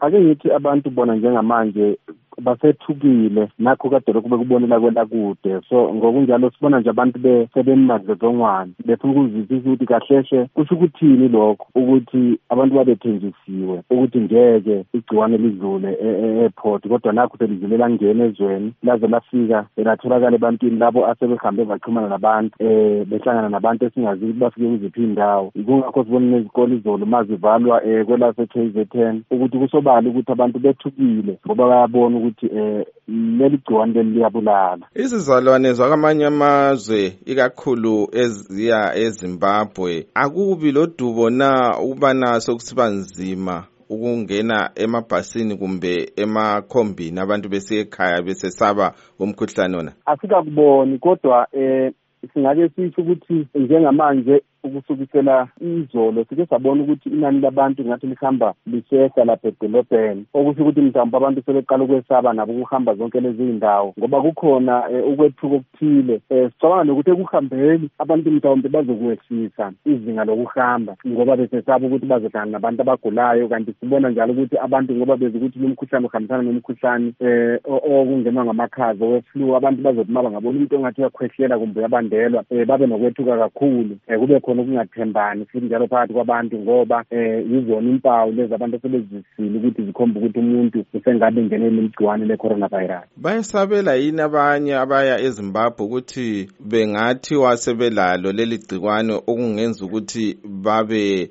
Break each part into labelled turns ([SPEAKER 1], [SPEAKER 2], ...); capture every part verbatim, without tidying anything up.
[SPEAKER 1] ake ngithi abantu bona njengamanje basethukile nakho kade lokhu bekubonela kwela kude. So ngokunjalo sibona nje abantu besebemmadlodlongwane befuna ukuzwisisa ukuthi kahleshe kusho ukuthini lokho, ukuthi abantu babethenjisiwe ukuthi ngeke igciwane lidlule e-airport, kodwa nakho selidlulela ngene ezweni laze lafika elatholakala ebantwini labo asebehambe baxhumana nabantu eh behlangana nabantu esingazi ukuthi bafike kuziphi indawo. Kungakho sibona nezikole izolo mazivalwa eh kwelase K Z N ukuthi kusobala ukuthi abantu bethukile ngoba bayabona ukuthi eh leli gciwane leli liyabulala.
[SPEAKER 2] Izizalwane zakwamanye amazwe ikakhulu eziya eZimbabwe akubi lodubo na ukuba naso kusiba nzima ukungena emabhasini kumbe emakhombini abantu besekhaya besesaba umkhuhlane ona?
[SPEAKER 1] Asikakuboni, kodwa eh singake sisho ukuthi njengamanje ukusukisela izolo sike sabona ukuthi inani labantu ngathi lihamba lisehla lapha edolobheni, okusho ukuthi mhlawumbe abantu sebeqala ukwesaba nabo ukuhamba zonke lezi zindawo ngoba kukhona ukwethuka okuthile. Sicabanga nokuthi ekuhambeni abantu mhlawumbe bazokwehlisa izinga lokuhamba ngoba besesaba ukuthi bazohlangana nabantu abagulayo, kanti sibona njalo ukuthi abantu ngoba beze ukuthi lo mkhuhlane uhambisana nomkhuhlane eh okungenwa ngamakhaza weflu, abantu bazothi maba ngabona umuntu ongathi uyakhwehlela kumbe yabandelwa babe nokwethuka kakhulu, kube khona ukungathembani futhi njalo phakathi kwabantu ngoba eh yizona impawu lezi abantu sebezisile ukuthi zikhomba ukuthi umuntu usengabe ngenele igciwane le-coronavirus.
[SPEAKER 2] Bayasabela yini abanye abaya eZimbabwe ukuthi bengathi wasebelalo leli gciwane okungenza ukuthi babe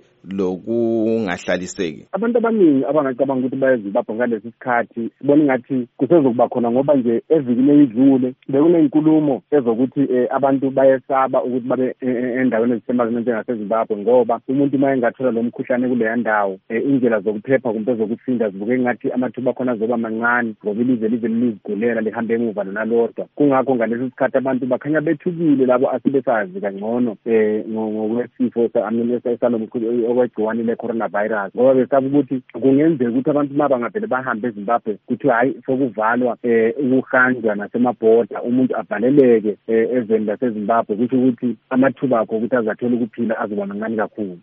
[SPEAKER 2] lokungahlaliseki?
[SPEAKER 1] Abantu abaningi abangacabanga ukuthi baye eZimbabwe ngalesi sikhathi sibona ngathi kusezokuba khona ngoba nje evikini elidlule bekunenkulumo ezokuthi abantu bayesaba ukuthi babe endaweni ezisemazweni njengaseZimbabwe ngoba umuntu uma engathola lo mkhuhlane kuleya ndawo indlela zokuphepha kumbe zokusinda zibuke ngathi amathuba akhona azoba mancane ngoba ilizwe lize lizigulela lihambe emuva nalodwa. Kungakho ngalesi sikhathi abantu bakhanya bethukile labo asibesazi kangcono ngokwesifo salomkhuhlane okwegciwane le-coronavirus ngoba besaba ukuthi kungenzeka ukuthi abantu uma bangavele bahambe eZimbabwe kuthiwa hayi sokuvalwa um ukuhanjwa nasemabhoda umuntu avaleleke ezweni laseZimbabwe, kusho ukuthi amathuba akho ukuthi azathola ukuphila azoba mancane kakhulu.